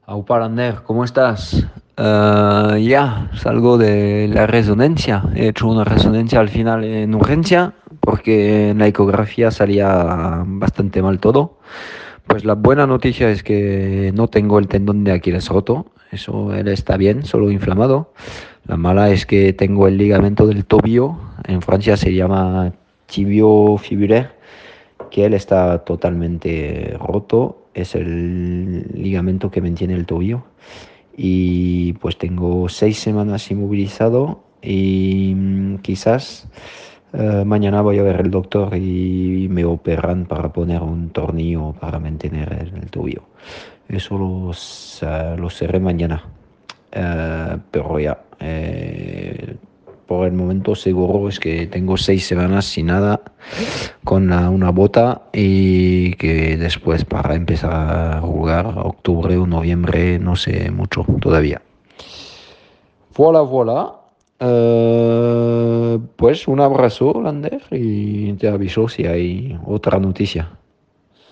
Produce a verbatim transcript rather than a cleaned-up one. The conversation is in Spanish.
Aupa Lander, ¿cómo estás? Eh, ya, salgo de la resonancia. He hecho una resonancia al final en urgencia porque en la ecografía salía bastante mal todo. Pues la buena noticia es que no tengo el tendón de Aquiles roto. Eso él está bien, solo inflamado. La mala es que tengo el ligamento del tobillo. En Francia se llama tibio fibulaire, que él está totalmente roto. Es el ligamento que mantiene el tobillo. Y pues tengo seis semanas inmovilizado y mm, quizás eh, mañana voy a ver al doctor y me operan para poner un tornillo para mantener el, el tobillo. Eso lo, sa- lo seré mañana. Eh, pero ya, eh, por el momento seguro es que tengo seis semanas sin nada, con la- una bota y que después para empezar a jugar octubre o noviembre, no sé mucho todavía. Voilà, voilà. Eh, pues un abrazo, Lander, y te aviso si hay otra noticia.